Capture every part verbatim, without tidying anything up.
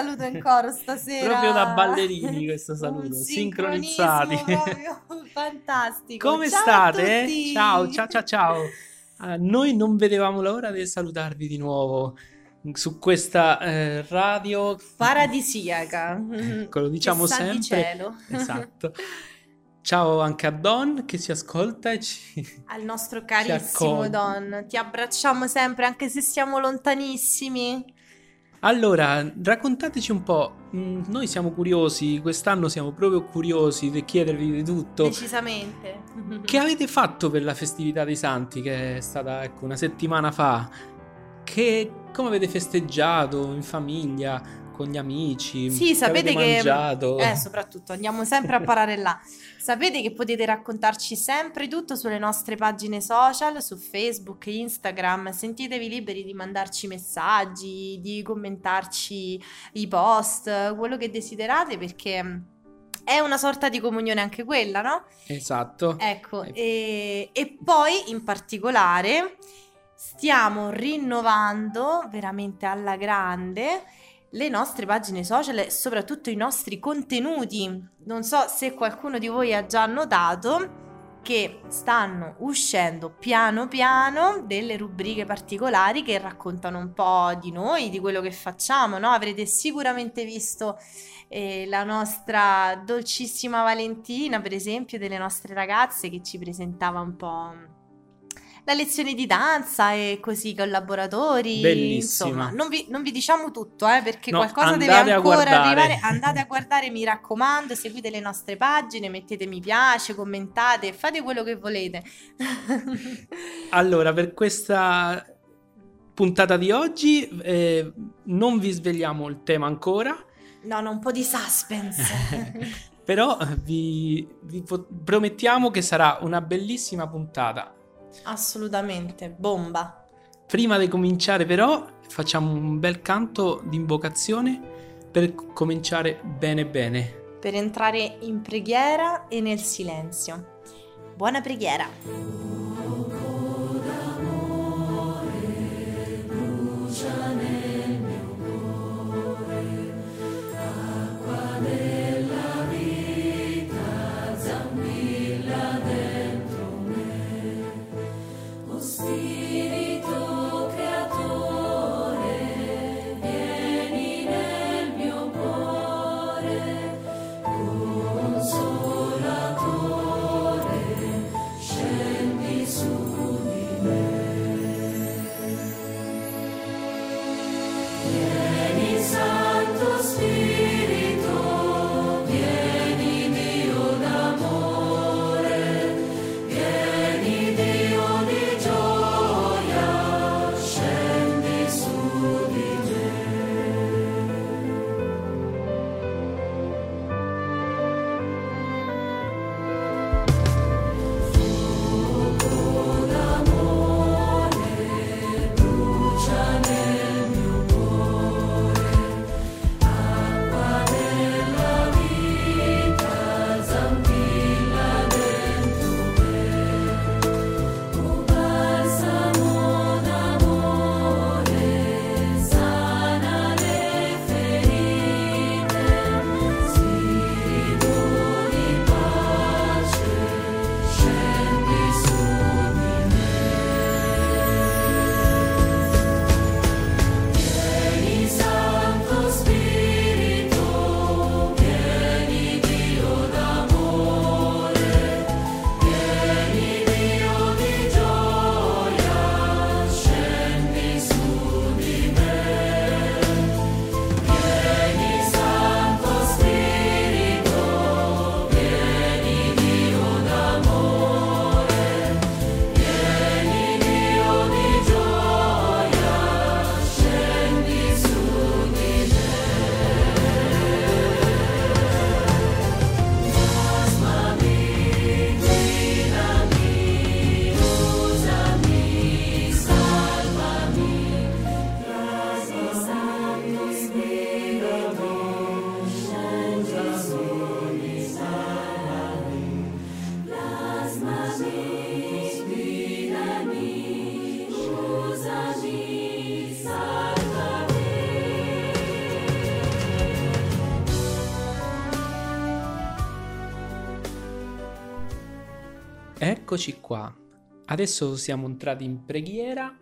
saluto in coro stasera. Proprio da ballerini questo saluto, Un sincronizzati. sincronismo proprio fantastico. Come Ciao state? a tutti. Ciao, ciao, ciao, ciao. Uh, noi non vedevamo l'ora di salutarvi di nuovo su questa eh, radio paradisiaca. Ecco, lo diciamo che sa sempre. Di cielo. Esatto. Ciao anche a Don che ci ascolta e ci al nostro ci carissimo accoglie. Don. Ti abbracciamo sempre anche se siamo lontanissimi. Allora, raccontateci un po', mm, noi siamo curiosi, quest'anno siamo proprio curiosi di chiedervi di tutto. Decisamente. Che avete fatto per la festività dei Santi, che è stata, ecco, una settimana fa? Che, come avete festeggiato in famiglia, con gli amici? Sì, sapete che che, avete mangiato? eh, soprattutto andiamo sempre a parare là. Sapete che potete raccontarci sempre tutto sulle nostre pagine social, su Facebook, Instagram. Sentitevi liberi di mandarci messaggi, di commentarci i post, quello che desiderate, perché è una sorta di comunione anche quella, no? Esatto. Ecco, e, e poi in particolare stiamo rinnovando veramente alla grande le nostre pagine social e soprattutto i nostri contenuti. Non so se qualcuno di voi ha già notato che stanno uscendo piano piano delle rubriche particolari che raccontano un po' di noi, di quello che facciamo, no? Avrete sicuramente visto eh, la nostra dolcissima Valentina, per esempio, delle nostre ragazze, che ci presentava un po' la lezione di danza e così collaboratori. Bellissima. Insomma, non vi, non vi diciamo tutto, eh, perché No, qualcosa deve andate a ancora guardare. arrivare. Andate a guardare, mi raccomando, seguite le nostre pagine, mettete mi piace, commentate, fate quello che volete. Allora, per questa puntata di oggi eh, non vi svegliamo il tema ancora. No, no, un po' di suspense. Però vi, vi po- promettiamo che sarà una bellissima puntata. Assolutamente, bomba. Prima di cominciare però facciamo un bel canto di invocazione per cominciare bene bene. Per entrare in preghiera e nel silenzio. Buona preghiera. Consolatore, scende eccoci qua. Adesso siamo entrati in preghiera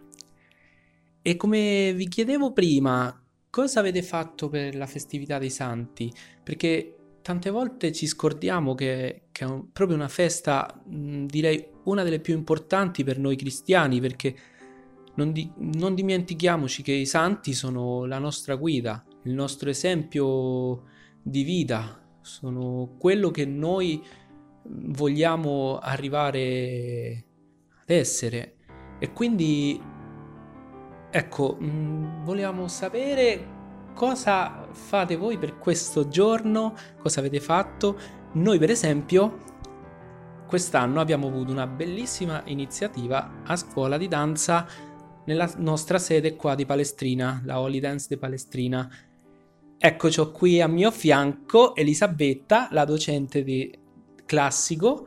e come vi chiedevo prima, cosa avete fatto per la festività dei santi? Perché tante volte ci scordiamo che, che è un- proprio una festa, mh, direi una delle più importanti per noi cristiani, perché non, di- non dimentichiamoci che i santi sono la nostra guida, il nostro esempio di vita, sono quello che noi vogliamo arrivare ad essere. E quindi, ecco, mh, volevamo sapere cosa fate voi per questo giorno, cosa avete fatto. Noi, per esempio, quest'anno abbiamo avuto una bellissima iniziativa a scuola di danza nella nostra sede qua di Palestrina, la Holy Dance di Palestrina. Eccoci qui a mio fianco Elisabetta, la docente di classico,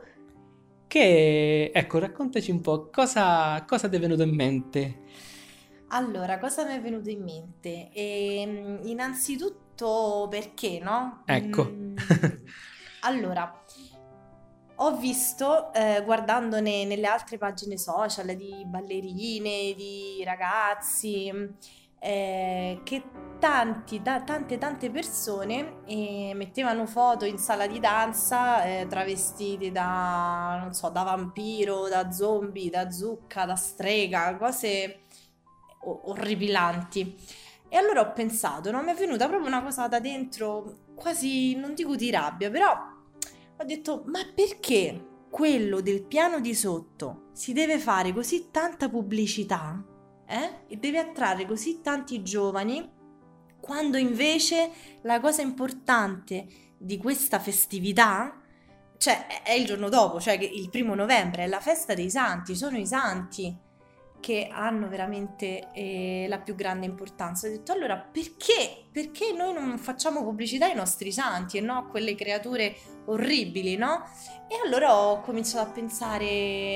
che, ecco, raccontaci un po' cosa, cosa ti è venuto in mente. Allora, cosa mi è venuto in mente? Ehm, innanzitutto perché, no? Ecco. Mm, allora, ho visto, eh, guardandone nelle altre pagine social di ballerine, di ragazzi, eh, che tanti, da- tante, tante persone eh, mettevano foto in sala di danza eh, travestiti da, non so, da vampiro, da zombie, da zucca, da strega, cose o- orripilanti. E allora ho pensato, no? Mi è venuta proprio una cosa da dentro, quasi, non dico di rabbia, però ho detto, ma perché quello del piano di sotto si deve fare così tanta pubblicità, eh? E deve attrarre così tanti giovani, quando invece la cosa importante di questa festività, cioè è è il giorno dopo, cioè che il primo novembre è la festa dei santi, sono i santi che hanno veramente eh, la più grande importanza. Ho detto allora perché? Perché noi non facciamo pubblicità ai nostri santi e no a quelle creature orribili, no? E allora ho cominciato a pensare,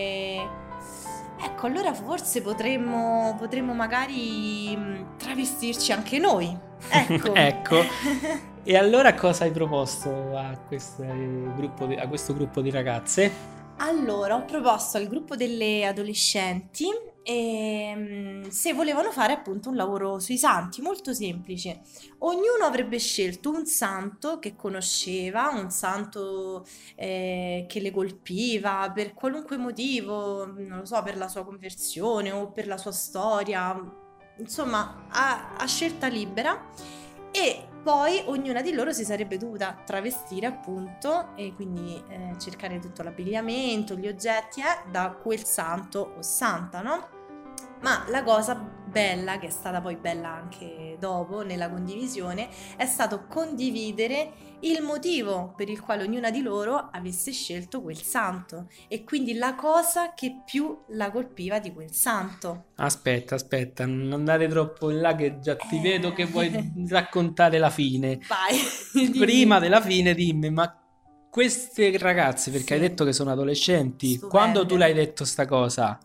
ecco, allora forse potremmo, potremmo magari mh, travestirci anche noi. Ecco. Ecco. E allora cosa hai proposto a questo gruppo di, a questo gruppo di ragazze? Allora, ho proposto al gruppo delle adolescenti ehm, se volevano fare appunto un lavoro sui santi, molto semplice. Ognuno avrebbe scelto un santo che conosceva, un santo eh, che le colpiva per qualunque motivo, non lo so, per la sua conversione o per la sua storia, insomma, a, a scelta libera. E poi ognuna di loro si sarebbe dovuta travestire appunto e quindi eh, cercare tutto l'abbigliamento, gli oggetti eh, da quel santo o santa, no? Ma la cosa bella, che è stata poi bella anche dopo nella condivisione, è stato condividere il motivo per il quale ognuna di loro avesse scelto quel santo e quindi la cosa che più la colpiva di quel santo. Aspetta, aspetta, non andare troppo in là che già ti vedo che Eh... vuoi raccontare la fine. Vai, Prima dimmi. della fine dimmi, ma queste ragazze, perché hai Sì, detto che sono adolescenti, quando tu stupende. l'hai detto sta cosa,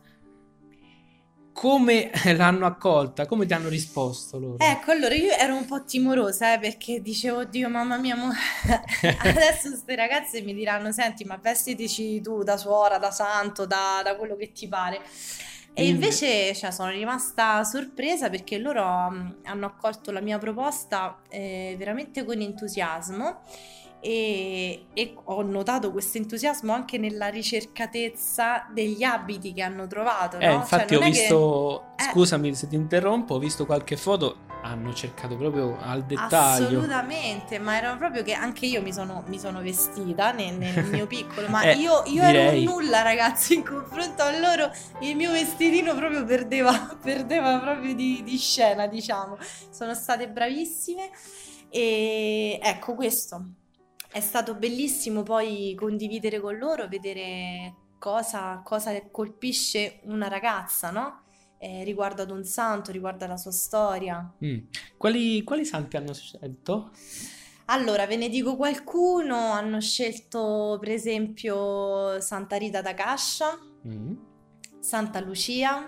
come l'hanno accolta? Come ti hanno risposto loro? Ecco, allora io ero un po' timorosa, eh, perché dicevo, oddio, mamma mia, mo- adesso queste ragazze mi diranno, senti, ma vestitici tu da suora, da santo, da, da quello che ti pare. E Inve- invece, cioè, sono rimasta sorpresa perché loro mh, hanno accolto la mia proposta eh, veramente con entusiasmo e, e ho notato questo entusiasmo anche nella ricercatezza degli abiti che hanno trovato, Eh, no? Cioè, infatti ho non è che... visto, Eh, scusami se ti interrompo, ho visto qualche foto, hanno cercato proprio al dettaglio. assolutamente, ma era proprio che anche io mi sono, mi sono vestita nel, nel mio piccolo, ma Eh, io, io ero un direi. nulla, ragazzi, in confronto a loro. Il mio vestitino proprio perdeva, perdeva proprio di, di scena, diciamo. Sono state bravissime e ecco questo. È stato bellissimo poi condividere con loro, vedere cosa, cosa colpisce una ragazza, no? Eh, riguardo ad un santo, riguardo alla sua storia. Mm. Quali, quali santi hanno scelto? Allora, ve ne dico qualcuno, hanno scelto per esempio Santa Rita da Cascia, Mm. Santa Lucia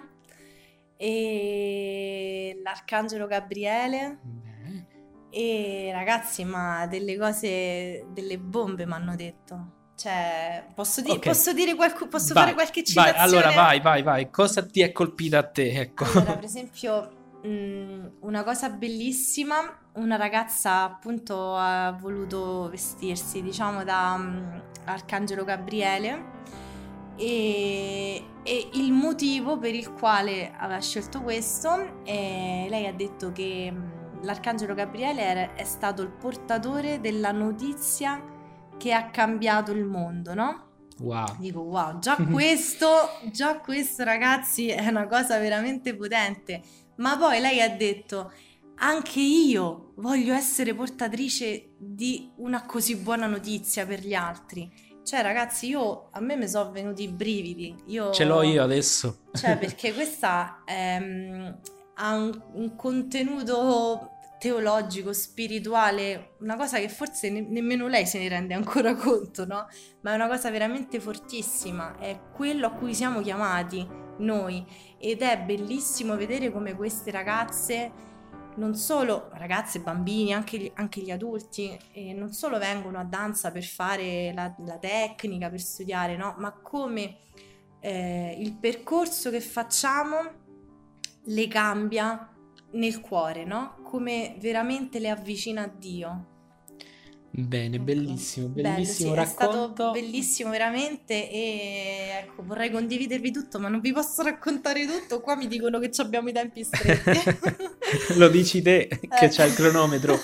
e l'Arcangelo Gabriele Bene. e ragazzi, ma delle cose, delle bombe mi hanno detto. Cioè, posso, di- Ok, posso dire qualco- posso vai, fare qualche vai, allora citazione? vai, vai, vai. Cosa ti è colpita a te? Ecco. Allora, per esempio, mh, una cosa bellissima, una ragazza appunto ha voluto vestirsi, diciamo, da mh, Arcangelo Gabriele e, e il motivo per il quale aveva scelto questo, eh, lei ha detto che mh, l'Arcangelo Gabriele era- è stato il portatore della notizia che ha cambiato il mondo, no? Wow. Dico, wow, già questo, già questo ragazzi è una cosa veramente potente. Ma poi lei ha detto, anche io voglio essere portatrice di una così buona notizia per gli altri. Cioè, ragazzi, io, a me mi sono venuti i brividi. Ce l'ho io Io, adesso. cioè, perché questa ehm, ha un, un contenuto teologico, spirituale, una cosa che forse ne- nemmeno lei se ne rende ancora conto, no? Ma è una cosa veramente fortissima, è quello a cui siamo chiamati noi ed è bellissimo vedere come queste ragazze, non solo ragazze, bambini, anche gli, anche gli adulti, eh, non solo vengono a danza per fare la, la tecnica, per studiare, no? Ma come eh, il percorso che facciamo le cambia nel cuore, no? Come veramente le avvicina a Dio. Bene, Ecco, bellissimo, bello, sì, bellissimo è stato racconto. bellissimo veramente e ecco, vorrei condividervi tutto, ma non vi posso raccontare tutto, qua mi dicono che ci abbiamo i tempi stretti. Lo dici te che Eh. c'è il cronometro.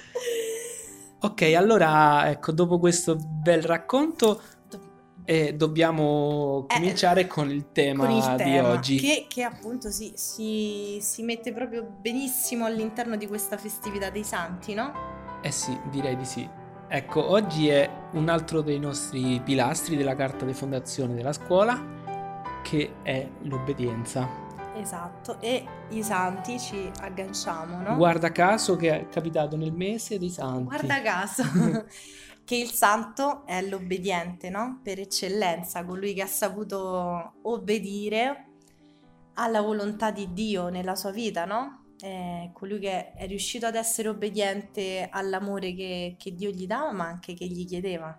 Ok, allora, ecco, dopo questo bel racconto, eh, dobbiamo Eh, cominciare con il con il tema di tema, oggi. che, che appunto si, si, si mette proprio benissimo all'interno di questa festività dei santi, no? Eh sì, direi di sì. Ecco, oggi è un altro dei nostri pilastri della carta di fondazione della scuola, che è l'obbedienza. Esatto, e i santi ci agganciamo, no? Guarda caso che è capitato nel mese dei santi. Guarda caso che il santo è l'obbediente, no? Per eccellenza, colui che ha saputo obbedire alla volontà di Dio nella sua vita, no? È colui che è riuscito ad essere obbediente all'amore che, che Dio gli dava, ma anche che gli chiedeva.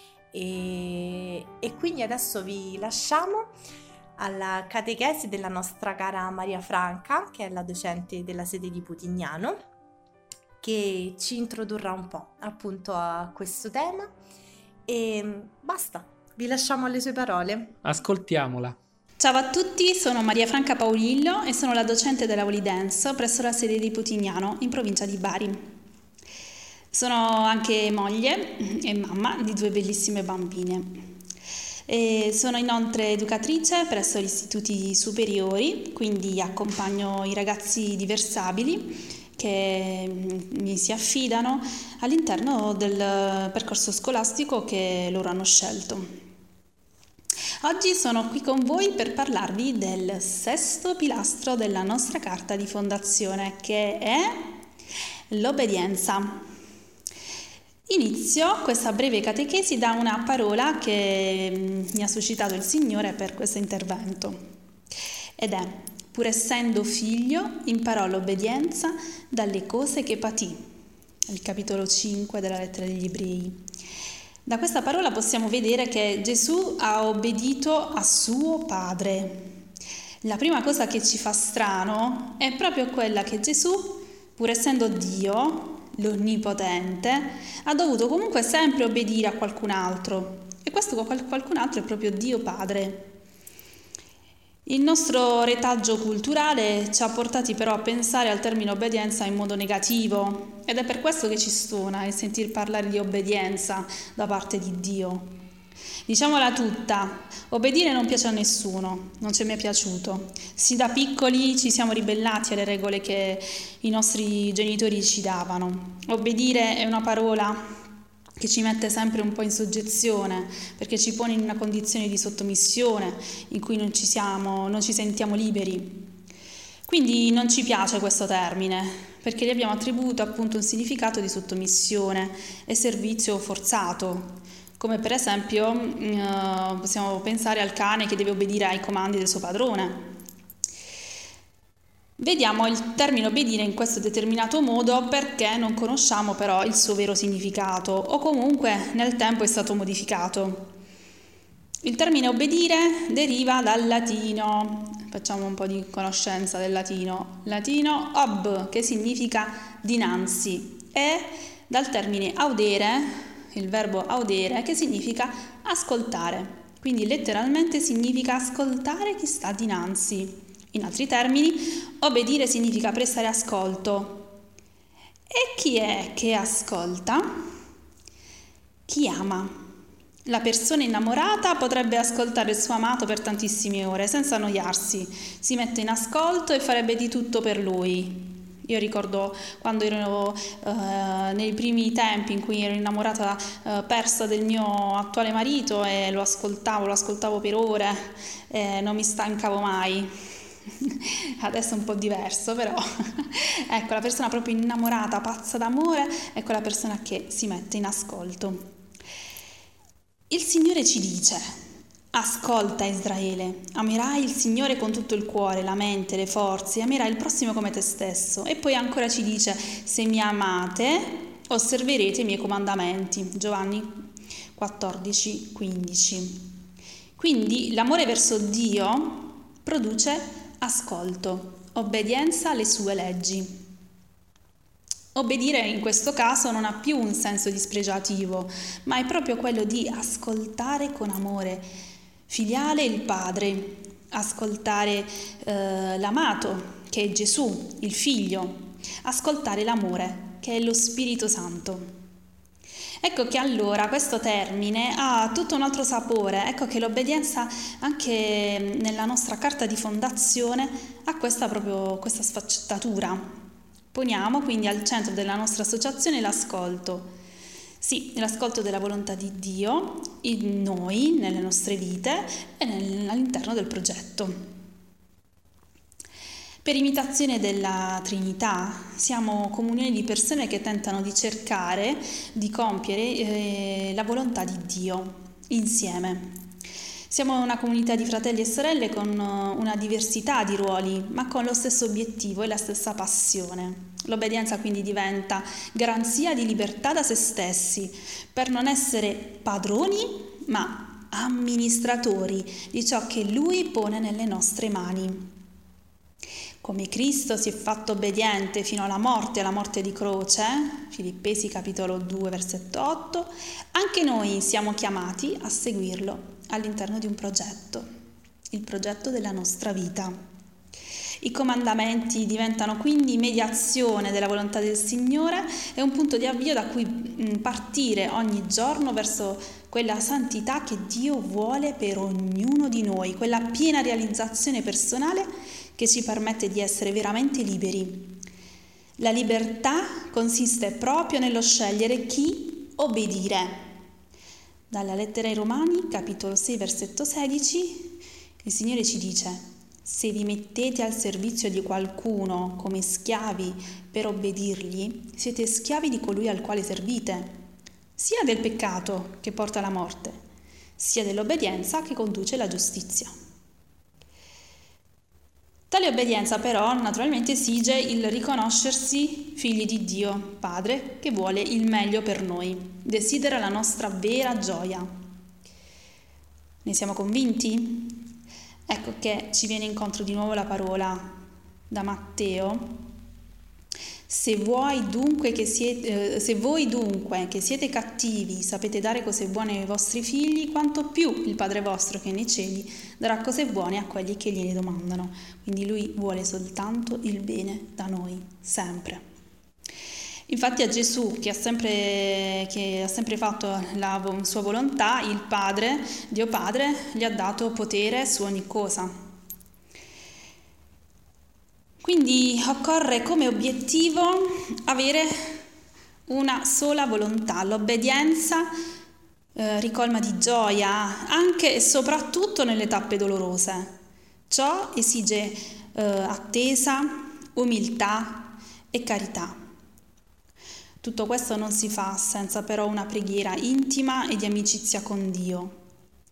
E, e quindi adesso vi lasciamo alla catechesi della nostra cara Maria Franca, che è la docente della sede di Putignano, che ci introdurrà un po' appunto a questo tema e basta, vi lasciamo alle sue parole. Ascoltiamola. Ciao a tutti, sono Maria Franca Paolillo e sono la docente della Holy Dance presso la sede di Putignano in provincia di Bari. Sono anche moglie e mamma di due bellissime bambine. E sono inoltre educatrice presso gli istituti superiori, quindi accompagno i ragazzi diversabili che mi si affidano all'interno del percorso scolastico che loro hanno scelto. Oggi sono qui con voi per parlarvi del sesto pilastro della nostra carta di fondazione, che è l'obbedienza. Inizio questa breve catechesi da una parola che mi ha suscitato il Signore per questo intervento, ed è: pur essendo figlio, imparò l'obbedienza dalle cose che patì. Il capitolo cinque della lettera degli Ebrei. Da questa parola possiamo vedere che Gesù ha obbedito a suo padre. La prima cosa che ci fa strano è proprio quella che Gesù, pur essendo Dio, l'Onnipotente, ha dovuto comunque sempre obbedire a qualcun altro. E questo qualcun altro è proprio Dio Padre. Il nostro retaggio culturale ci ha portati però a pensare al termine obbedienza in modo negativo, ed è per questo che ci stona il sentir parlare di obbedienza da parte di Dio. Diciamola tutta, obbedire non piace a nessuno, non ci è mai piaciuto. Sin da piccoli ci siamo ribellati alle regole che i nostri genitori ci davano. Obbedire è una parola che ci mette sempre un po' in soggezione, perché ci pone in una condizione di sottomissione in cui non ci siamo, non ci sentiamo liberi. Quindi non ci piace questo termine, perché gli abbiamo attribuito appunto un significato di sottomissione e servizio forzato, come per esempio eh, possiamo pensare al cane che deve obbedire ai comandi del suo padrone. Vediamo il termine obbedire in questo determinato modo perché non conosciamo però il suo vero significato o comunque nel tempo è stato modificato. Il termine obbedire deriva dal latino, facciamo un po' di conoscenza del latino, latino ob che significa dinanzi e dal termine audere, il verbo audere che significa ascoltare, quindi letteralmente significa ascoltare chi sta dinanzi. In altri termini, obbedire significa prestare ascolto. E chi è che ascolta? Chi ama. La persona innamorata potrebbe ascoltare il suo amato per tantissime ore senza annoiarsi, si mette in ascolto e farebbe di tutto per lui. Io ricordo quando ero eh, nei primi tempi in cui ero innamorata eh, persa del mio attuale marito e lo ascoltavo, lo ascoltavo per ore e non mi stancavo mai. Adesso è un po' diverso, però ecco, la persona proprio innamorata, pazza d'amore, è quella persona che si mette in ascolto. Il Signore ci dice: ascolta Israele, amerai il Signore con tutto il cuore, la mente, le forze, amerai il prossimo come te stesso. E poi ancora ci dice: se mi amate, osserverete i miei comandamenti. Giovanni quattordici quindici. Quindi l'amore verso Dio produce ascolto, obbedienza alle sue leggi. Obbedire in questo caso non ha più un senso dispregiativo, ma è proprio quello di ascoltare con amore filiale il Padre, ascoltare eh, l'amato, che è Gesù, il Figlio, ascoltare l'amore, che è lo Spirito Santo. Ecco che allora questo termine ha tutto un altro sapore, ecco che l'obbedienza anche nella nostra carta di fondazione ha questa proprio questa sfaccettatura. Poniamo quindi al centro della nostra associazione l'ascolto. Sì, l'ascolto della volontà di Dio in noi, nelle nostre vite e nel, all'interno del progetto. Per imitazione della Trinità siamo comunione di persone che tentano di cercare di compiere eh, la volontà di Dio insieme. Siamo una comunità di fratelli e sorelle con una diversità di ruoli, ma con lo stesso obiettivo e la stessa passione. L'obbedienza quindi diventa garanzia di libertà da se stessi, per non essere padroni, ma amministratori di ciò che Lui pone nelle nostre mani. Come Cristo si è fatto obbediente fino alla morte, alla morte di croce, Filippesi capitolo due versetto otto, anche noi siamo chiamati a seguirlo all'interno di un progetto, il progetto della nostra vita. I comandamenti diventano quindi mediazione della volontà del Signore e un punto di avvio da cui partire ogni giorno verso quella santità che Dio vuole per ognuno di noi, quella piena realizzazione personale che ci permette di essere veramente liberi. La libertà consiste proprio nello scegliere chi obbedire. Dalla lettera ai Romani, capitolo sei, versetto sedici, il Signore ci dice: se vi mettete al servizio di qualcuno come schiavi per obbedirgli, siete schiavi di colui al quale servite, sia del peccato che porta alla morte, sia dell'obbedienza che conduce alla giustizia. Tale obbedienza però naturalmente esige il riconoscersi figli di Dio, Padre, che vuole il meglio per noi, desidera la nostra vera gioia. Ne siamo convinti? Ecco che ci viene incontro di nuovo la parola da Matteo. Se vuoi dunque che siete, eh, se voi dunque che siete cattivi sapete dare cose buone ai vostri figli, quanto più il Padre vostro che è nei cieli darà cose buone a quelli che gliene domandano. Quindi Lui vuole soltanto il bene da noi, sempre. Infatti a Gesù, che ha sempre, che ha sempre fatto la sua volontà, il Padre, Dio Padre, gli ha dato potere su ogni cosa. Quindi occorre come obiettivo avere una sola volontà. L'obbedienza eh, ricolma di gioia anche e soprattutto nelle tappe dolorose. Ciò esige eh, attesa, umiltà e carità. Tutto questo non si fa senza però una preghiera intima e di amicizia con Dio.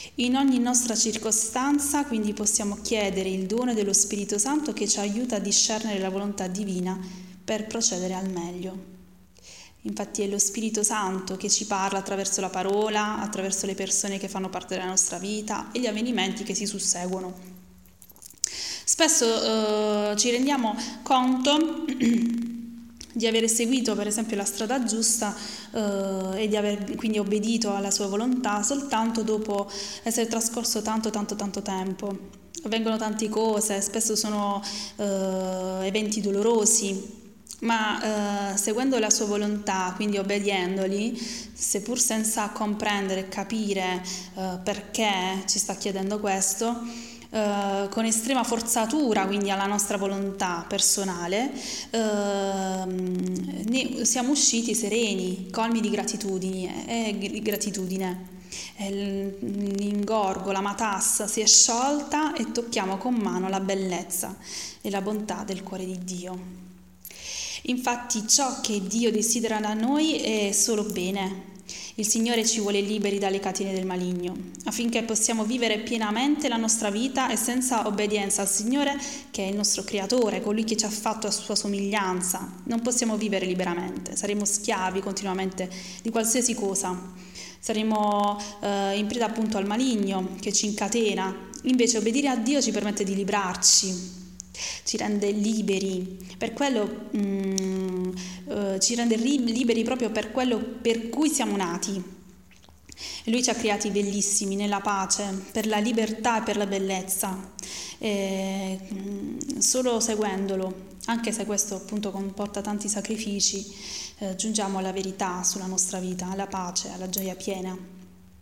In ogni nostra circostanza, quindi, possiamo chiedere il dono dello Spirito Santo che ci aiuta a discernere la volontà divina per procedere al meglio. Infatti è lo Spirito Santo che ci parla attraverso la parola, attraverso le persone che fanno parte della nostra vita e gli avvenimenti che si susseguono. Spesso eh, ci rendiamo conto di aver seguito per esempio la strada giusta eh, e di aver quindi obbedito alla sua volontà soltanto dopo essere trascorso tanto tanto tanto tempo. Avvengono tante cose, spesso sono eh, eventi dolorosi, ma eh, seguendo la sua volontà, quindi obbediendoli, seppur senza comprendere e capire eh, perché ci sta chiedendo questo, eh, con estrema forzatura quindi alla nostra volontà personale, eh, ne siamo usciti sereni, colmi di gratitudine e gratitudine. L'ingorgo, la matassa si è sciolta e tocchiamo con mano la bellezza e la bontà del cuore di Dio. Infatti ciò che Dio desidera da noi è solo bene. Il Signore ci vuole liberi dalle catene del maligno, affinché possiamo vivere pienamente la nostra vita e senza obbedienza al Signore, che è il nostro Creatore, colui che ci ha fatto a sua somiglianza. Non possiamo vivere liberamente, saremo schiavi continuamente di qualsiasi cosa. Saremo eh, in preda appunto al maligno che ci incatena. Invece obbedire a Dio ci permette di librarci, ci rende liberi, per quello mm, eh, ci rende liberi proprio per quello per cui siamo nati. E Lui ci ha creati bellissimi nella pace, per la libertà e per la bellezza, e, mm, solo seguendolo, anche se questo appunto comporta tanti sacrifici, eh, giungiamo alla verità sulla nostra vita, alla pace, alla gioia piena.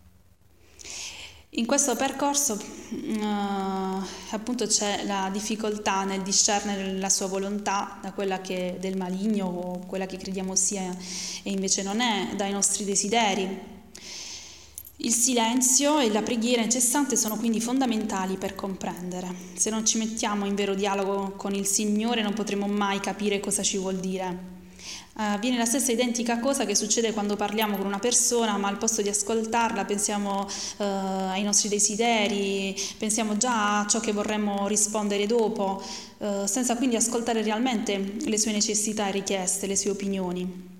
In questo percorso uh, appunto c'è la difficoltà nel discernere la sua volontà da quella che è del maligno o quella che crediamo sia e invece non è, dai nostri desideri. Il silenzio e la preghiera incessante sono quindi fondamentali per comprendere. Se non ci mettiamo in vero dialogo con il Signore non potremo mai capire cosa ci vuol dire. Avviene uh, la stessa identica cosa che succede quando parliamo con una persona, ma al posto di ascoltarla pensiamo uh, ai nostri desideri, pensiamo già a ciò che vorremmo rispondere dopo, uh, senza quindi ascoltare realmente le sue necessità e richieste, le sue opinioni.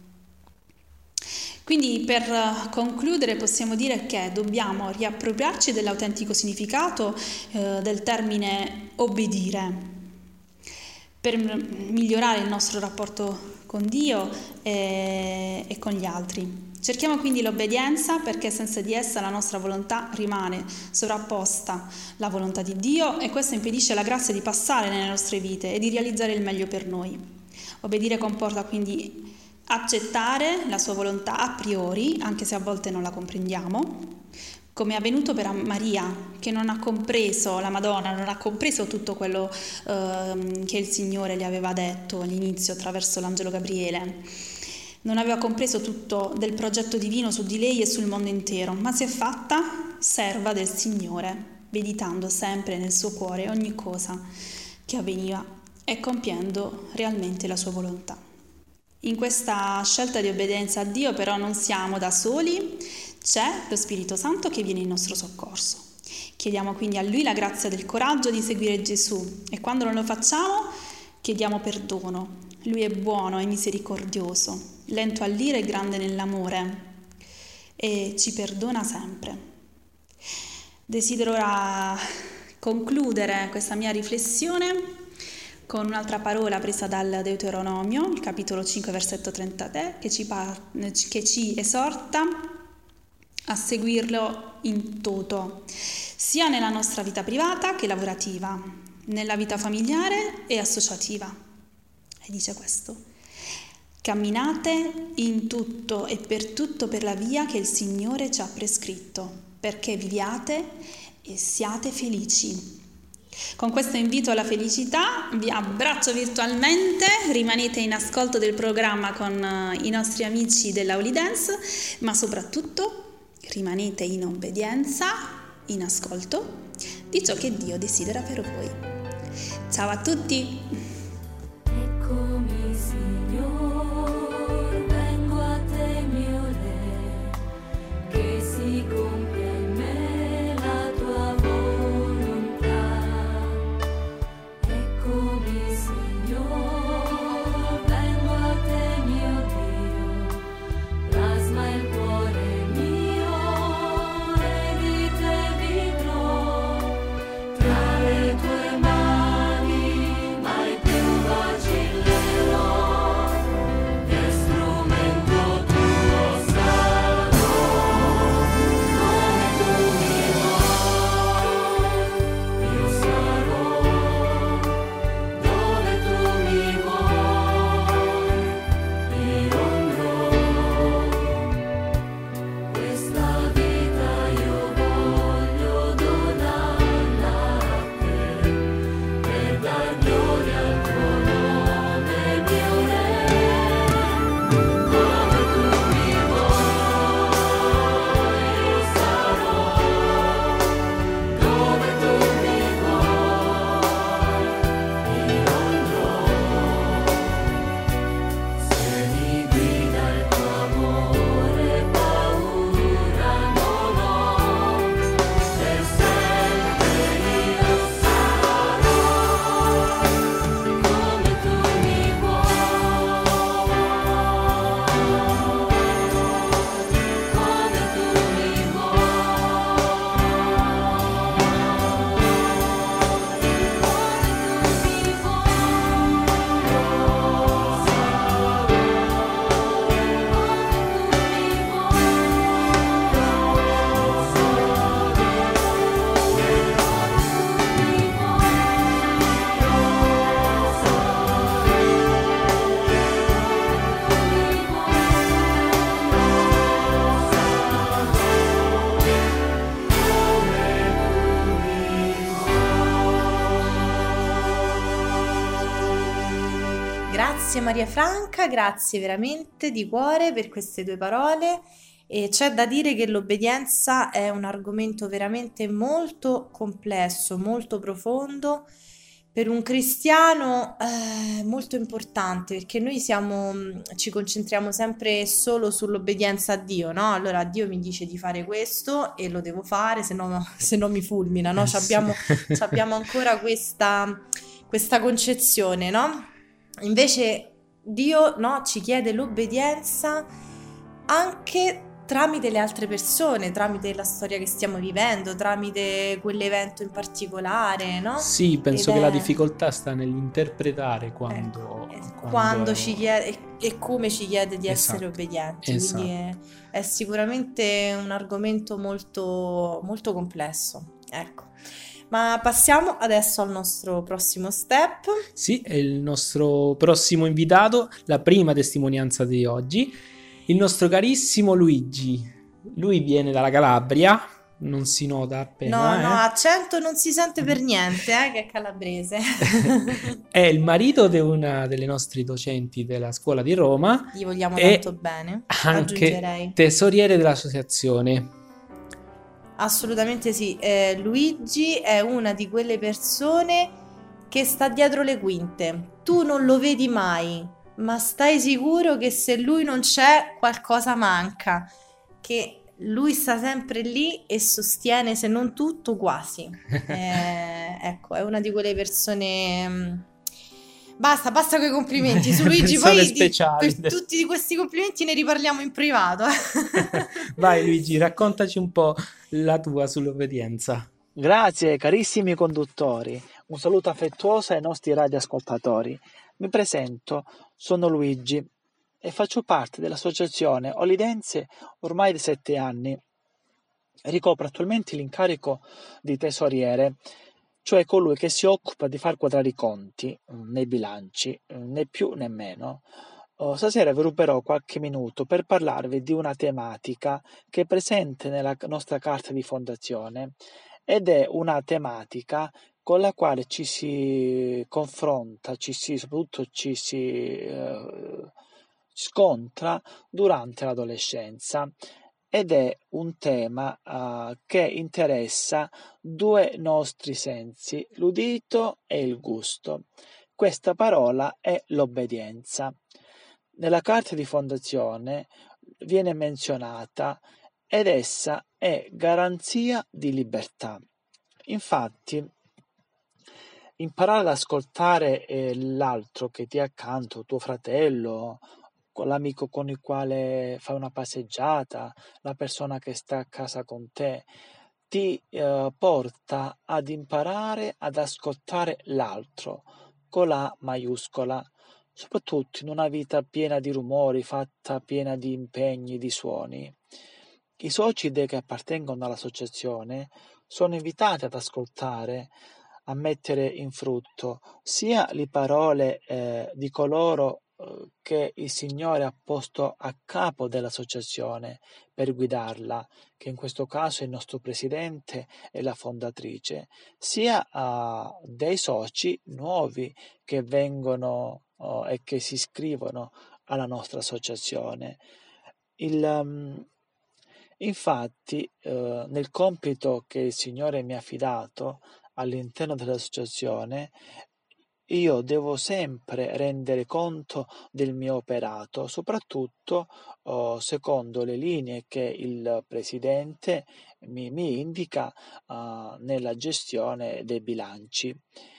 Quindi per concludere possiamo dire che dobbiamo riappropriarci dell'autentico significato uh, del termine obbedire, per migliorare il nostro rapporto con Dio e, e con gli altri. Cerchiamo quindi l'obbedienza perché senza di essa la nostra volontà rimane sovrapposta alla volontà di Dio e questo impedisce la grazia di passare nelle nostre vite e di realizzare il meglio per noi. Obbedire comporta quindi accettare la sua volontà a priori, anche se a volte non la comprendiamo, come è avvenuto per Maria, che non ha compreso, la Madonna non ha compreso tutto quello eh, che il Signore le aveva detto all'inizio attraverso l'angelo Gabriele. Non aveva compreso tutto del progetto divino su di lei e sul mondo intero, ma si è fatta serva del Signore, meditando sempre nel suo cuore ogni cosa che avveniva e compiendo realmente la sua volontà. In questa scelta di obbedienza a Dio però non siamo da soli, c'è lo Spirito Santo che viene in nostro soccorso. Chiediamo quindi a Lui la grazia del coraggio di seguire Gesù e quando non lo facciamo chiediamo perdono. Lui è buono e misericordioso, lento all'ira e grande nell'amore e ci perdona sempre. Desidero ora concludere questa mia riflessione con un'altra parola presa dal Deuteronomio, il capitolo cinque, versetto trentatré, che ci, par- che ci esorta a seguirlo in toto, sia nella nostra vita privata che lavorativa, nella vita familiare e associativa. E dice questo: camminate in tutto e per tutto per la via che il Signore ci ha prescritto, perché viviate e siate felici. Con questo invito alla felicità vi abbraccio virtualmente, rimanete in ascolto del programma con i nostri amici della Holy Dance, ma soprattutto rimanete in obbedienza, in ascolto di ciò che Dio desidera per voi. Ciao a tutti! Eccomi, Signor, vengo a te, mio Re, che si compia in me la Grazie Maria Franca, grazie veramente di cuore per queste tue parole. E c'è da dire che l'obbedienza è un argomento veramente molto complesso, molto profondo, per un cristiano eh, molto importante, perché noi siamo, mh, ci concentriamo sempre solo sull'obbedienza a Dio, no? Allora Dio mi dice di fare questo e lo devo fare, se no, se no mi fulmina, no? Eh Ci sì. abbiamo, ci abbiamo ancora questa, questa concezione, no? Invece Dio, no, ci chiede l'obbedienza anche tramite le altre persone, tramite la storia che stiamo vivendo, tramite quell'evento in particolare, no? Sì, Ed penso che la è, difficoltà sta nell'interpretare ecco, quando, è quando quando è... ci chiede e, e come ci chiede di essere Esatto, obbedienti, quindi esatto. è, è sicuramente un argomento molto, molto complesso, ecco. Ma passiamo adesso al nostro prossimo step. Sì, è il nostro prossimo invitato, la prima testimonianza di oggi, il nostro carissimo Luigi. Lui viene dalla Calabria, non si nota No, appena, no, eh? accento non si sente per niente, eh, che è calabrese. È il marito di una delle nostre docenti della scuola di Roma Gli vogliamo tanto e bene, anche aggiungerei. tesoriere dell'associazione. Assolutamente sì. Eh, Luigi è una di quelle persone che sta dietro le quinte. Tu non lo vedi mai, ma stai sicuro che se lui non c'è, qualcosa manca. Che lui sta sempre lì e sostiene, se non tutto, quasi. Eh, ecco, è una di quelle persone. mm, Basta, basta con i complimenti su Luigi. Persone Poi di- speciali. per tutti questi complimenti ne riparliamo in privato. Vai Luigi, raccontaci un po' la tua sull'obbedienza. Grazie carissimi conduttori, un saluto affettuoso ai nostri radioascoltatori. Mi presento, sono Luigi e faccio parte dell'associazione Olidense ormai da sette anni. Ricopro attualmente l'incarico di tesoriere, cioè colui che si occupa di far quadrare i conti mm, nei bilanci, mm, né più né meno. Oh, stasera vi ruberò qualche minuto per parlarvi di una tematica che è presente nella nostra carta di fondazione ed è una tematica con la quale ci si confronta, ci si, soprattutto ci si eh, scontra durante l'adolescenza ed è un tema eh, che interessa due nostri sensi, l'udito e il gusto. Questa parola è l'obbedienza. Nella carta di fondazione viene menzionata ed essa è garanzia di libertà. Infatti, imparare ad ascoltare eh, l'altro che ti è accanto, tuo fratello, l'amico con il quale fai una passeggiata, la persona che sta a casa con te, ti eh, porta ad imparare ad ascoltare l'altro con la maiuscola, soprattutto in una vita piena di rumori, fatta piena di impegni, di suoni. I soci che appartengono all'associazione sono invitati ad ascoltare, a mettere in frutto sia le parole eh, di coloro eh, che il Signore ha posto a capo dell'associazione per guidarla, che in questo caso è il nostro presidente e la fondatrice, sia eh, dei soci nuovi che vengono eh, e che si iscrivono alla nostra associazione. Il, um, infatti, eh, nel compito che il Signore mi ha affidato all'interno dell'associazione, io devo sempre rendere conto del mio operato, soprattutto oh, secondo le linee che il Presidente mi, mi indica uh, nella gestione dei bilanci.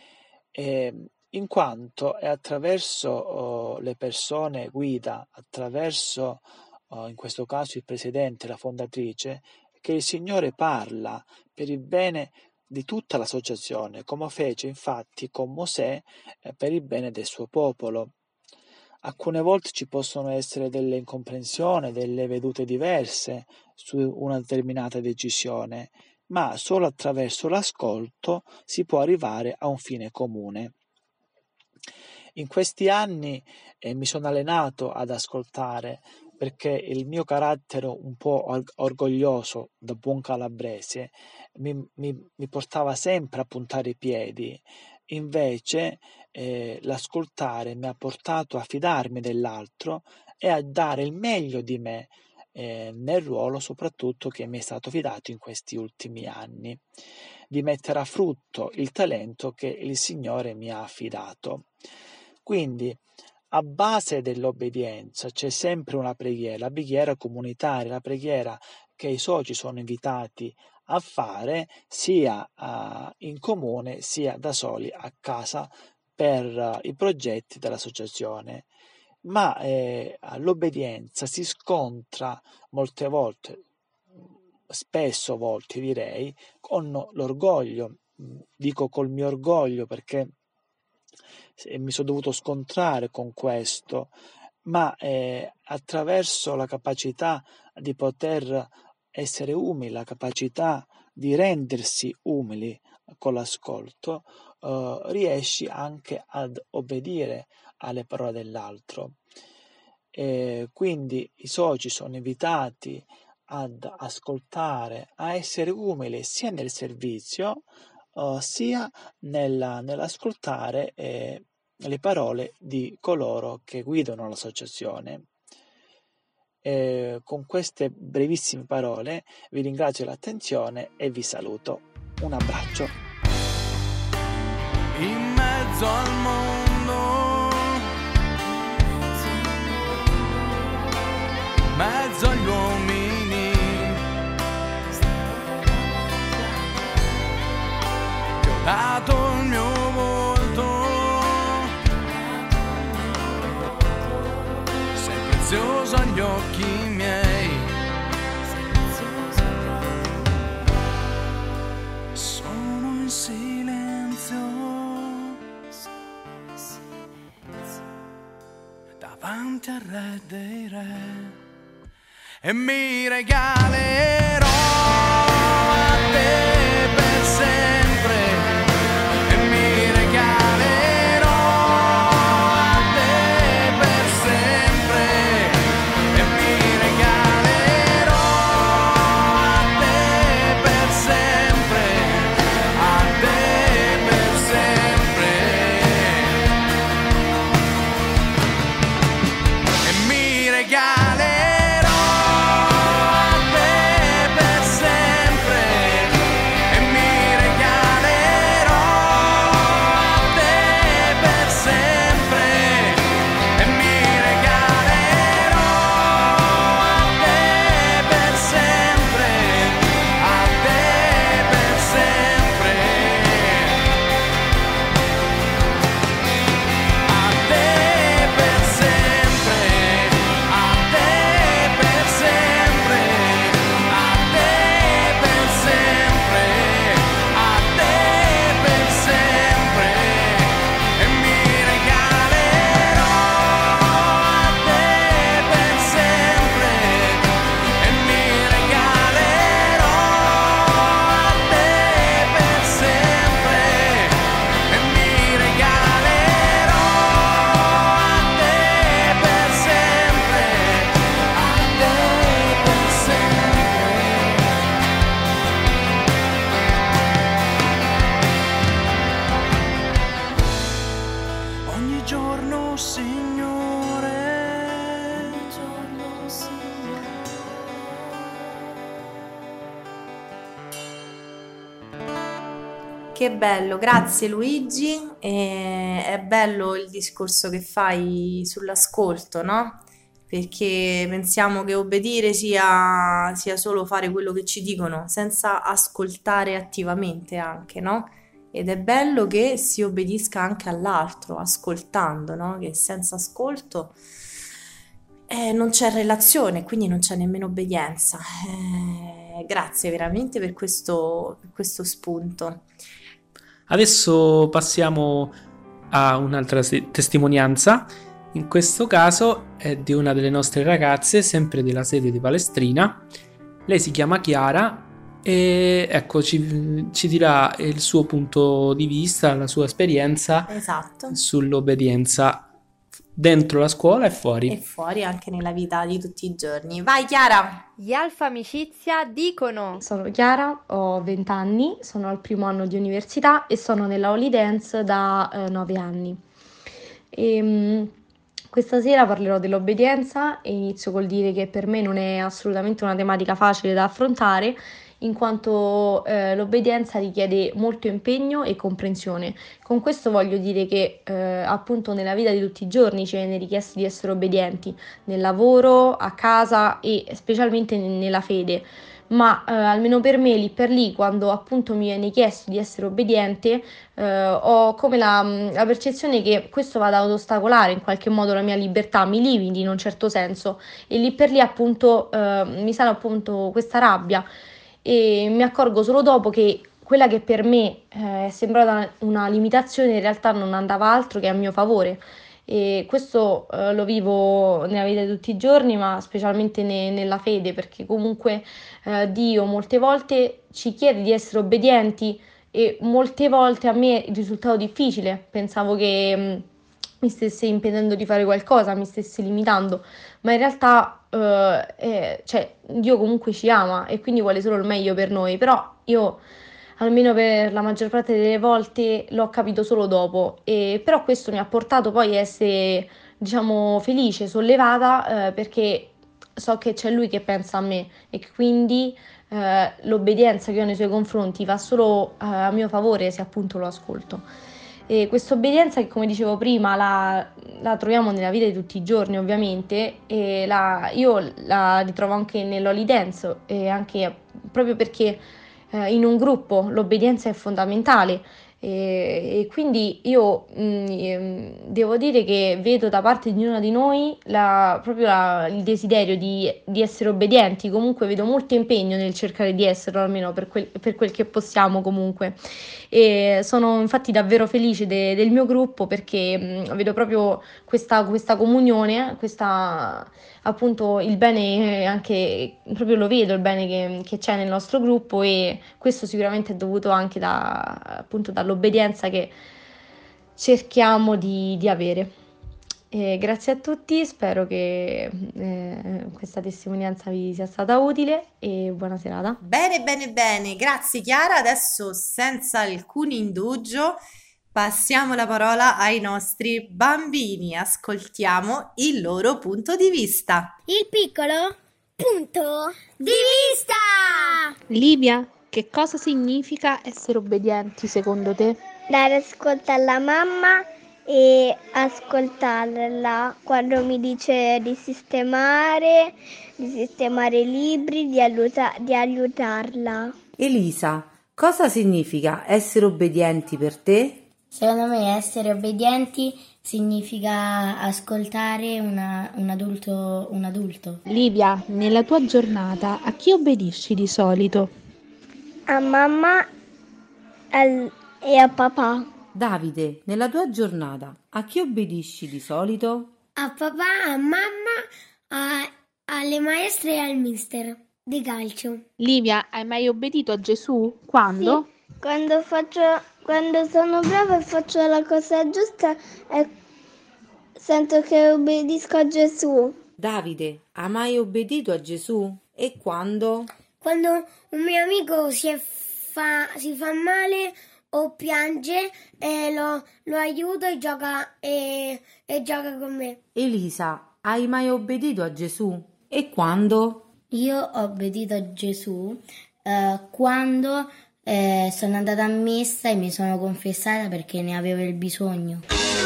E, in quanto è attraverso oh, le persone guida, attraverso oh, in questo caso il Presidente e la fondatrice, che il Signore parla per il bene di tutta l'associazione, come fece infatti con Mosè eh, per il bene del suo popolo. Alcune volte ci possono essere delle incomprensioni, delle vedute diverse su una determinata decisione, ma solo attraverso l'ascolto si può arrivare a un fine comune. In questi anni eh, mi sono allenato ad ascoltare perché il mio carattere un po' orgoglioso da buon calabrese mi, mi, mi portava sempre a puntare i piedi. Invece eh, l'ascoltare mi ha portato a fidarmi dell'altro e a dare il meglio di me eh, nel ruolo soprattutto che mi è stato fidato in questi ultimi anni, di mettere a frutto il talento che il Signore mi ha affidato. Quindi a base dell'obbedienza c'è sempre una preghiera, la preghiera comunitaria, la preghiera che i soci sono invitati a fare sia uh, in comune sia da soli a casa per uh, i progetti dell'associazione. Ma eh, l'obbedienza si scontra molte volte, spesso volte direi, con l'orgoglio. Dico col mio orgoglio perché mi sono dovuto scontrare con questo, ma eh, attraverso la capacità di poter essere umili, la capacità di rendersi umili con l'ascolto, eh, riesci anche ad obbedire alle parole dell'altro. E quindi i soci sono invitati ad ascoltare, a essere umili sia nel servizio uh, sia nella, nell'ascoltare eh, le parole di coloro che guidano l'associazione. E con queste brevissime parole vi ringrazio dell'attenzione e vi saluto. Un abbraccio. In mezzo al mondo, mezzo agli uomini, ti ho dato il mio volto, sei prezioso agli occhi miei, sono in silenzio davanti al Re dei Re. E mi regalerò a te per sempre, e mi regalerò a te per sempre, e mi regalerò a te per sempre, a te per sempre, e mi regalerò Che bello, grazie Luigi. E è bello il discorso che fai sull'ascolto, no? Perché pensiamo che obbedire sia, sia solo fare quello che ci dicono, senza ascoltare attivamente anche, no? Ed è bello che si obbedisca anche all'altro, ascoltando, no? Che senza ascolto eh, non c'è relazione, quindi non c'è nemmeno obbedienza. Eh, grazie veramente per questo, per questo spunto. Adesso passiamo a un'altra se- testimonianza. In questo caso è di una delle nostre ragazze, sempre della sede di Palestrina. Lei si chiama Chiara e ecco ci, ci dirà il suo punto di vista, la sua esperienza Esatto. sull'obbedienza. dentro la scuola e fuori. E fuori anche nella vita di tutti i giorni. Vai Chiara! Gli Alfa Amicizia dicono: Sono Chiara, ho venti anni, sono al primo anno di università e sono nella Holy Dance da eh, nove anni. E, mh, questa sera parlerò dell'obbedienza e inizio col dire che per me non è assolutamente una tematica facile da affrontare, in quanto eh, l'obbedienza richiede molto impegno e comprensione. Con questo voglio dire che eh, appunto nella vita di tutti i giorni ci viene richiesto di essere obbedienti, nel lavoro, a casa e specialmente nella fede. Ma eh, almeno per me, lì per lì, quando appunto mi viene chiesto di essere obbediente, eh, ho come la, la percezione che questo vada ad ostacolare in qualche modo la mia libertà, mi limiti in un certo senso, e lì per lì appunto eh, mi sale appunto questa rabbia e mi accorgo solo dopo che quella che per me eh, è sembrata una limitazione in realtà non andava altro che a mio favore. E questo eh, lo vivo nella vita di tutti i giorni, ma specialmente ne- nella fede, perché comunque eh, Dio molte volte ci chiede di essere obbedienti e molte volte a me è risultato difficile. Pensavo che mh, mi stesse impedendo di fare qualcosa, mi stesse limitando, ma in realtà eh, eh, cioè, Dio comunque ci ama e quindi vuole solo il meglio per noi, però io almeno per la maggior parte delle volte l'ho capito solo dopo, e però questo mi ha portato poi a essere, diciamo, felice, sollevata, eh, perché so che c'è Lui che pensa a me e quindi eh, l'obbedienza che ho nei Suoi confronti va solo eh, a mio favore se appunto lo ascolto. E questa obbedienza che, come dicevo prima, la, la troviamo nella vita di tutti i giorni ovviamente, e la, io la ritrovo anche nell'Holy Dance, e anche proprio perché eh, in un gruppo l'obbedienza è fondamentale, e, e quindi io mh, devo dire che vedo da parte di ognuno di noi la, proprio la, il desiderio di, di essere obbedienti. Comunque vedo molto impegno nel cercare di esserlo, almeno per quel, per quel che possiamo comunque, e sono infatti davvero felice de, del mio gruppo, perché mh, vedo proprio questa, questa comunione, questa appunto il bene, anche proprio lo vedo il bene che, che c'è nel nostro gruppo, e questo sicuramente è dovuto anche da, appunto dall'obbedienza che cerchiamo di, di avere. E grazie a tutti, spero che eh, questa testimonianza vi sia stata utile e buona serata. Bene, bene, bene, grazie Chiara. Adesso senza alcun indugio passiamo la parola ai nostri bambini, ascoltiamo il loro punto di vista. Il piccolo punto di vista! Livia, che cosa significa essere obbedienti secondo te? Dare ascolto alla mamma e ascoltarla quando mi dice di sistemare, di sistemare i libri, di, aiuta- di aiutarla. Elisa, cosa significa essere obbedienti per te? Secondo me essere obbedienti significa ascoltare una, un adulto, un adulto. Livia, nella tua giornata a chi obbedisci di solito? A mamma al- e a papà. Davide, nella tua giornata a chi obbedisci di solito? A papà, a mamma, a- alle maestre e al mister di calcio. Livia, hai mai obbedito a Gesù? Quando? Sì. Quando faccio, quando sono brava e faccio la cosa giusta e sento che obbedisco a Gesù. Davide, ha mai obbedito a Gesù? E quando? Quando un mio amico si, è fa, si fa male o piange e lo, lo aiuto e gioca, e, e gioca con me. Elisa, hai mai obbedito a Gesù? E quando? Io ho obbedito a Gesù eh, quando eh, sono andata a messa e mi sono confessata perché ne avevo il bisogno.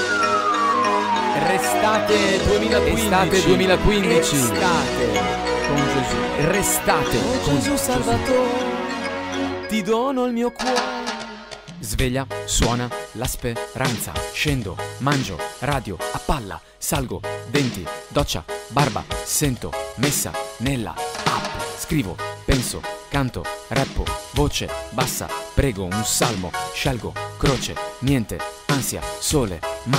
Restate duemilaquindici. Estate duemilaquindici. Restate con Gesù. Restate con Gesù Salvatore. Ti dono il mio cuore. Sveglia, suona la speranza. Scendo, mangio, radio, a palla, salgo, denti, doccia, barba, sento, messa nella app. Scrivo, penso, canto, rappo, voce, bassa, prego, un salmo, scelgo, croce, niente, ansia, sole, mare.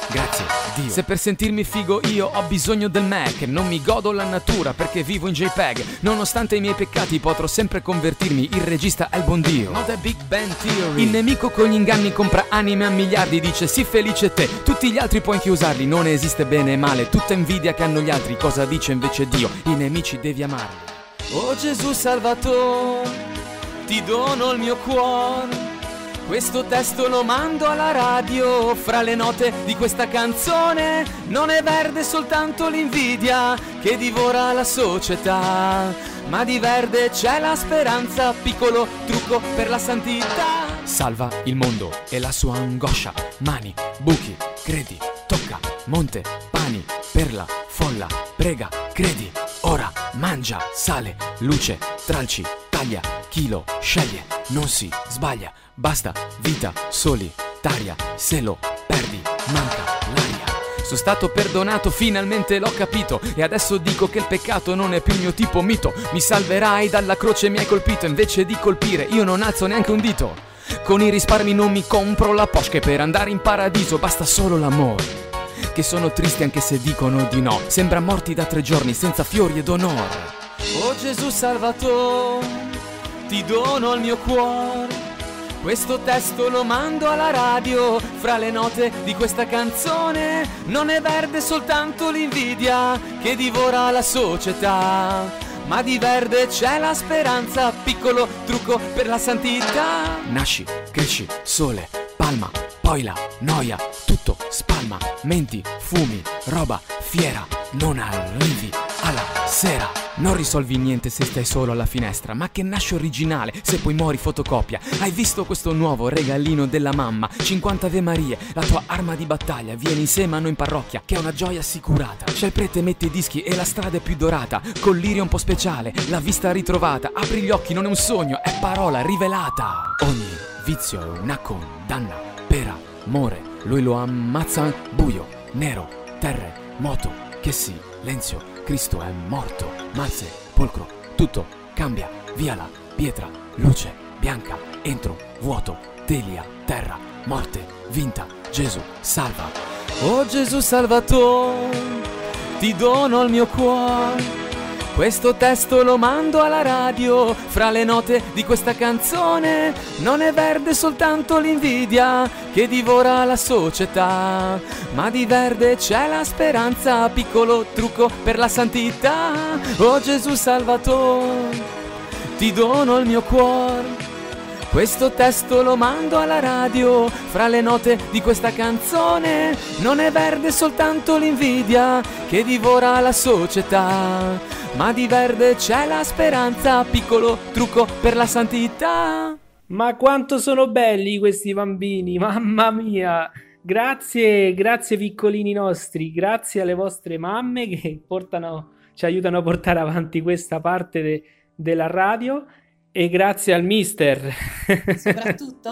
Grazie, Dio. Se per sentirmi figo io ho bisogno del Mac, non mi godo la natura perché vivo in JPEG. Nonostante i miei peccati potrò sempre convertirmi, il regista è il buon Dio. No, The Big Bang Theory. Il nemico con gli inganni compra anime a miliardi, dice sii felice te, tutti gli altri puoi anche usarli, non esiste bene e male, tutta invidia che hanno gli altri, cosa dice invece Dio? I nemici devi amarli. Oh Gesù Salvatore, ti dono il mio cuore. Questo testo lo mando alla radio, fra le note di questa canzone non è verde soltanto l'invidia che divora la società, ma di verde c'è la speranza, piccolo trucco per la santità. Salva il mondo e la sua angoscia, mani, buchi, credi, tocca, monte, pani, perla, folla, prega, credi, ora, mangia, sale, luce, tralci, taglia, chilo, sceglie, non si sbaglia. Basta, vita, solitaria, se lo perdi, manca l'aria. Sono stato perdonato, finalmente l'ho capito, e adesso dico che il peccato non è più il mio tipo mito. Mi salverai dalla croce, mi hai colpito, invece di colpire io non alzo neanche un dito. Con i risparmi non mi compro la Porsche, per andare in paradiso basta solo l'amore. Che sono tristi anche se dicono di no, sembra morti da tre giorni senza fiori ed onore. Oh Gesù Salvatore, ti dono il mio cuore. Questo testo lo mando alla radio, fra le note di questa canzone non è verde soltanto l'invidia che divora la società, ma di verde c'è la speranza, piccolo trucco per la santità. Nasci, cresci, sole, palma, poi la noia, tutto spalma, menti, fumi, roba, fiera, non arrivi alla sera. Non risolvi niente se stai solo alla finestra, ma che nasce originale se poi muori fotocopia. Hai visto questo nuovo regalino della mamma? cinquanta Ave Marie, la tua arma di battaglia. Vieni insieme a noi in parrocchia, che è una gioia assicurata. C'è il prete, mette i dischi e la strada è più dorata. Col lirio un po' speciale, la vista ritrovata. Apri gli occhi, non è un sogno, è parola rivelata. Ogni vizio è una condanna per amore. Lui lo ammazza, buio, nero, terre, moto, che silenzio. Cristo è morto, mazze, polcro, tutto cambia, via la pietra, luce bianca, entro, vuoto, telia, terra, morte, vinta, Gesù salva. Oh Gesù Salvatore, ti dono il mio cuore. Questo testo lo mando alla radio, fra le note di questa canzone non è verde soltanto l'invidia che divora la società, ma di verde c'è la speranza, piccolo trucco per la santità. Oh Gesù Salvatore, ti dono il mio cuore. Questo testo lo mando alla radio, fra le note di questa canzone non è verde soltanto l'invidia che divora la società, ma di verde c'è la speranza, piccolo trucco per la santità. Ma quanto sono belli questi bambini, mamma mia! Grazie, grazie piccolini nostri, grazie alle vostre mamme che portano, ci aiutano a portare avanti questa parte de, della radio, e grazie al mister. Soprattutto.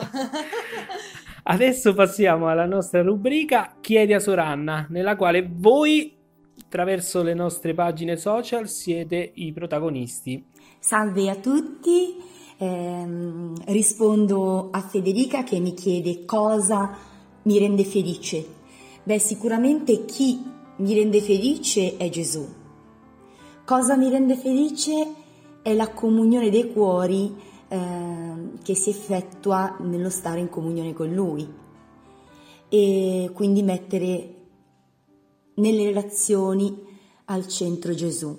Adesso passiamo alla nostra rubrica Chiedi a Soranna, nella quale voi, attraverso le nostre pagine social, siete i protagonisti. Salve a tutti, ehm, rispondo a Federica che mi chiede cosa mi rende felice. Beh, sicuramente chi mi rende felice è Gesù. Cosa mi rende felice è la comunione dei cuori ehm, che si effettua nello stare in comunione con Lui, e quindi mettere nelle relazioni al centro Gesù.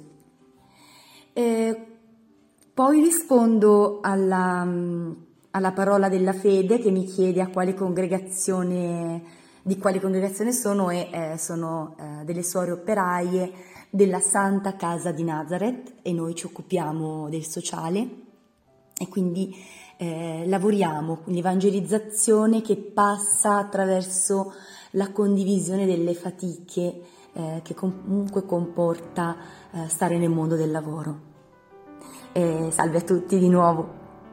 Eh, poi rispondo alla, alla parola della fede che mi chiede a quale congregazione, di quale congregazione sono, e eh, sono eh, delle suore operaie della Santa Casa di Nazareth, e noi ci occupiamo del sociale e quindi eh, lavoriamo con l'evangelizzazione che passa attraverso la condivisione delle fatiche eh, che comunque comporta eh, stare nel mondo del lavoro. E salve a tutti di nuovo.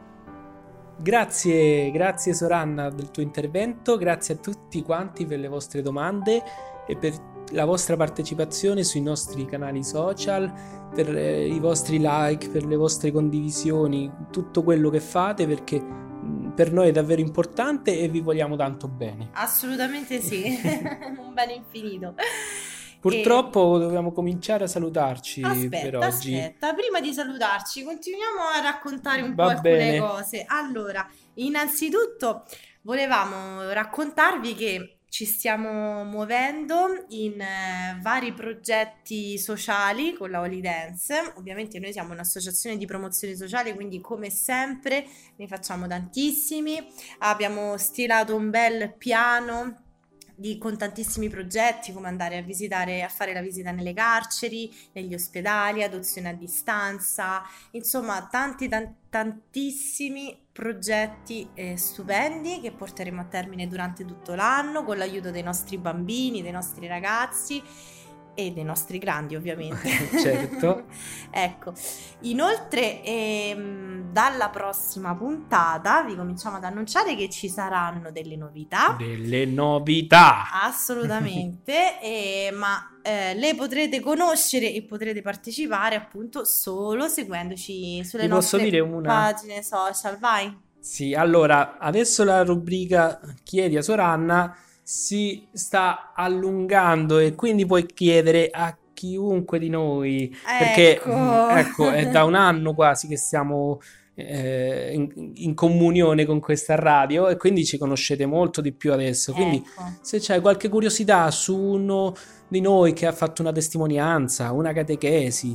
Grazie, grazie Soranna del tuo intervento, grazie a tutti quanti per le vostre domande e per la vostra partecipazione sui nostri canali social, per eh, i vostri like, per le vostre condivisioni, tutto quello che fate, perché per per noi è davvero importante e vi vogliamo tanto bene. Assolutamente sì, un bene infinito. Purtroppo e... dobbiamo cominciare a salutarci aspetta, per oggi. Aspetta, prima di salutarci continuiamo a raccontare un Va po' alcune bene. cose. Allora, innanzitutto volevamo raccontarvi che ci stiamo muovendo in eh, vari progetti sociali con la Holy Dance. Ovviamente noi siamo un'associazione di promozione sociale, quindi come sempre ne facciamo tantissimi. Abbiamo stilato un bel piano di, con tantissimi progetti, come andare a visitare, a fare la visita nelle carceri, negli ospedali, adozione a distanza, insomma tanti tanti tantissimi progetti eh, stupendi che porteremo a termine durante tutto l'anno con l'aiuto dei nostri bambini, dei nostri ragazzi e dei nostri grandi, ovviamente. Certo. Ecco, inoltre ehm, dalla prossima puntata vi cominciamo ad annunciare che ci saranno delle novità. Delle novità! Assolutamente, eh, ma eh, le potrete conoscere e potrete partecipare appunto solo seguendoci sulle Vi posso nostre dire una... pagine social. Vai! Sì, allora, adesso la rubrica Chiedi a Soranna si sta allungando e quindi puoi chiedere a chiunque di noi, perché Ecco. ecco, è da un anno quasi che siamo eh, in, in comunione con questa radio e quindi ci conoscete molto di più adesso, quindi Ecco. se c'è qualche curiosità su uno di noi che ha fatto una testimonianza, una catechesi,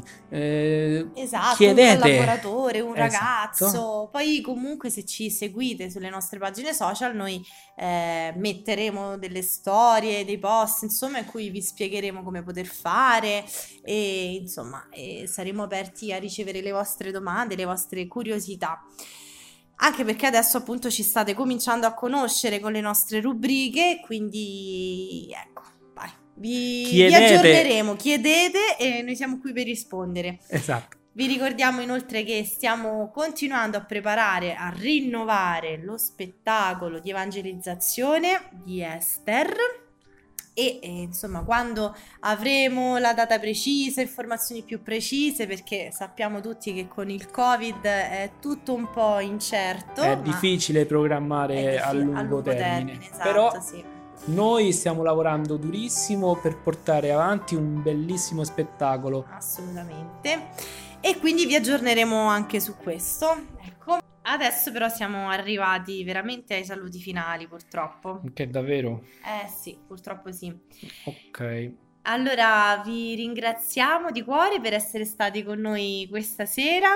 eh, Esatto, chiedete. un collaboratore, un Esatto. ragazzo. Poi comunque se ci seguite sulle nostre pagine social noi eh, metteremo delle storie, dei post, insomma, in cui vi spiegheremo come poter fare e insomma e saremo aperti a ricevere le vostre domande, le vostre curiosità. Anche perché adesso appunto ci state cominciando a conoscere con le nostre rubriche, quindi ecco, vai, vi, vi Chiedete. aggiorneremo, chiedete e noi siamo qui per rispondere. Esatto. Vi ricordiamo inoltre che stiamo continuando a preparare, a rinnovare lo spettacolo di evangelizzazione di Esther e eh, insomma quando avremo la data precisa, informazioni più precise, perché sappiamo tutti che con il Covid è tutto un po' incerto. È ma difficile programmare è diffi- a lungo, termine, esatto, però sì. noi stiamo lavorando durissimo per portare avanti un bellissimo spettacolo. Assolutamente. E quindi vi aggiorneremo anche su questo. Ecco. Adesso però siamo arrivati veramente ai saluti finali, purtroppo. Che davvero? Eh sì, purtroppo sì. Ok. Allora vi ringraziamo di cuore per essere stati con noi questa sera.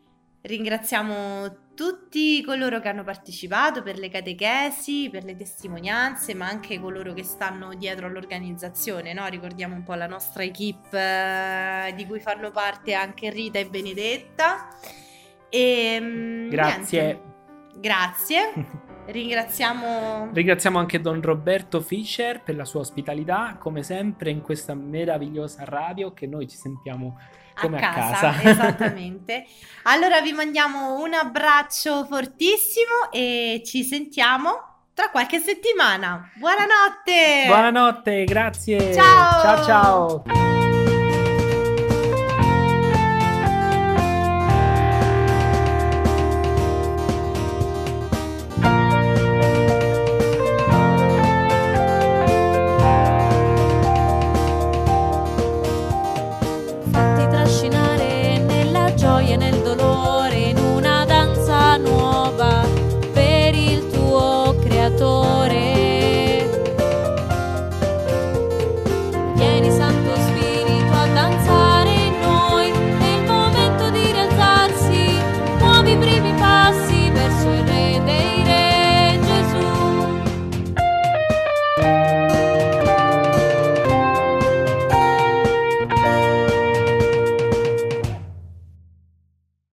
Ringraziamo tutti coloro che hanno partecipato per le catechesi, per le testimonianze, ma anche coloro che stanno dietro all'organizzazione, no? Ricordiamo un po' la nostra equipe eh, di cui fanno parte anche Rita e Benedetta. E, mm, Grazie. niente. Grazie. Ringraziamo Ringraziamo anche Don Roberto Fischer per la sua ospitalità, come sempre in questa meravigliosa radio che noi ci sentiamo come a casa. a casa. Esattamente. Allora vi mandiamo un abbraccio fortissimo e ci sentiamo tra qualche settimana. Buonanotte! Buonanotte, grazie. Ciao! Ciao ciao.